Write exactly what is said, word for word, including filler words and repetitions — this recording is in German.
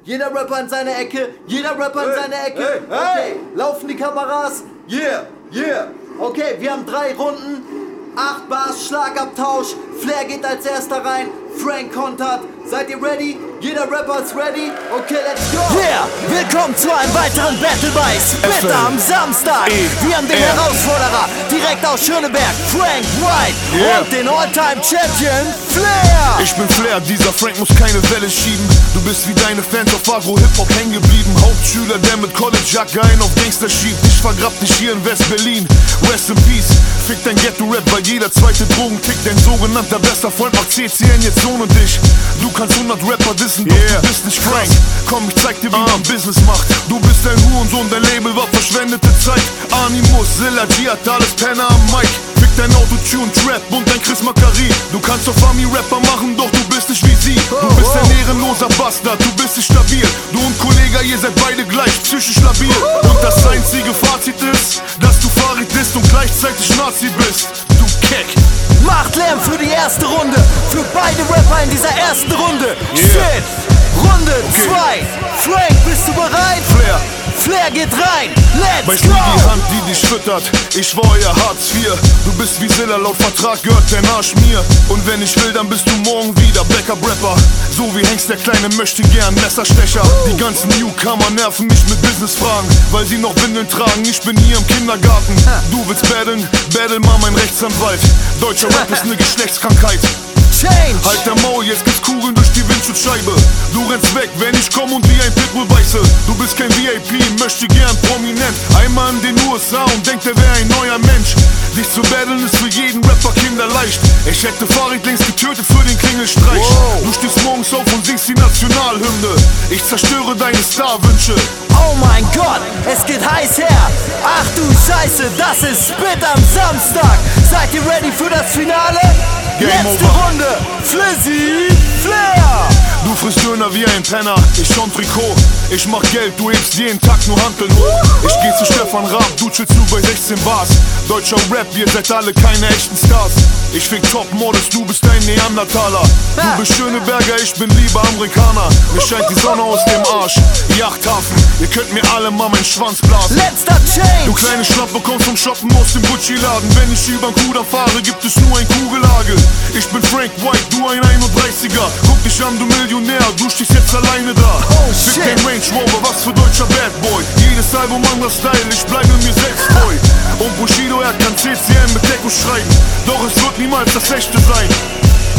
Jeder Rapper in seine Ecke, jeder Rapper in Hey, seine Ecke. hey, Okay, hey. laufen die Kameras? Yeah, yeah. Okay, wir haben drei Runden, acht Bars, Schlagabtausch, Flair geht als erster rein, Frank kontert. Seid ihr ready? Jeder Rapper ist ready? Okay, let's go! Yeah, willkommen zu einem weiteren Battle bei Spitter am Samstag. Wir haben den Herausforderer direkt aus Schöneberg, Frank White, Yeah. und den All-Time-Champion Flair. Ich bin Flair, dieser Frank muss keine Welle schieben. Du bist wie deine Fans auf Agro-Hip-Hop hängen geblieben. Hauptschüler, der mit College-Jacke einen auf Gangster schiebt. Ich vergrab dich hier in West-Berlin. Rest in Peace. Fick dein Ghetto-Rap, weil jeder zweite Drogenkick. Dein sogenannter bester Freund macht C C N jetzt ohne dich. Du kannst hundert Rapper dissen, doch Yeah. du bist nicht Frank. Komm, ich zeig dir, wie man Business macht. Du bist ein Hurensohn, dein Label war verschwendete Zeit. Animus, Zilla, Giatalis, Penner am Mic. Fick dein Autotune-Trap und dein Chris Macari. Du kannst auf Ami-Rapper machen, doch du bist nicht wie sie. Du bist ein ehrenloser Bastard, du bist nicht stabil. Du und Kollege, ihr seid beide gleich psychisch labil. Und das einzige Fazit ist, dass du Farid bist und gleichzeitig Nazi bist. Du Keck. Macht Lärm für die erste Runde, für beide Rapper in dieser ersten Runde. Yeah. Shit, Runde zwei. Frank, bist du bereit? Flair. Flair geht rein, let's Weißt go! du, die Hand, die dich füttert, ich war euer Hartz vier. Du bist wie Zilla, laut Vertrag gehört dein Arsch mir. Und wenn ich will, dann bist du morgen wieder Backup-Rapper. So wie Hengst, der Kleine möchte gern Messerstecher. Die ganzen Newcomer nerven mich mit Business-Fragen, weil sie noch Windeln tragen, ich bin hier im Kindergarten. Du willst battlen, battle mal mein Rechtsanwalt. Deutscher Rap ist ne Geschlechtskrankheit. Change! Halt der Maul, jetzt gibt's Kugeln durch die Windschutzscheibe. Du rennst weg, wenn ich komm und wie ein Pitbull beiße. Du bist kein V I P, möchte gern prominent. Einmal in den U S A und denkt, er wär ein neuer Mensch. Dich zu battlen ist für jeden Rapper kinderleicht. Ich hätte Farid längst getötet für den Klingelstreich. Wow. Du stehst morgens auf und singst die Nationalhymne. Ich zerstöre deine Starwünsche. Oh mein Gott, es geht heiß her. Ach du Scheiße, das ist Spit am Samstag. Seid ihr ready für das Finale? Game Letzte over. Runde, Flizzy Flair. Du frisst Döner wie ein Penner, ich schon Trikot. Ich mach Geld, du hebst jeden Tag nur Hanteln hoch. Ich geh zu Stefan Raab, du chillst nur bei sechzehn Bars. Deutscher Rap, ihr seid alle keine echten Stars. Ich fick Top-Models, du bist ein Neandertaler. Du bist Schöneberger, ich bin lieber Amerikaner. Mir scheint die Sonne aus dem Arsch, Yachthafen. Ihr könnt mir alle mal meinen Schwanz blasen. Letzter Change. Du kleine Schlampe kommst vom Shoppen aus dem Gucci-Laden. Wenn ich übern Kuder fahre, gibt es nur ein Kugellage. Ich bin Frank White, du ein einunddreißiger. Guck dich an, du Millionär, du stehst jetzt alleine da. Oh, Fick shit. den Range Rover, was für deutscher Bad Boy. Jedes Album anderer Style, ich bleibe mir selbst treu. Und Bushido, er kann C C N mit Deco schreiben, doch es wird niemals das echte sein.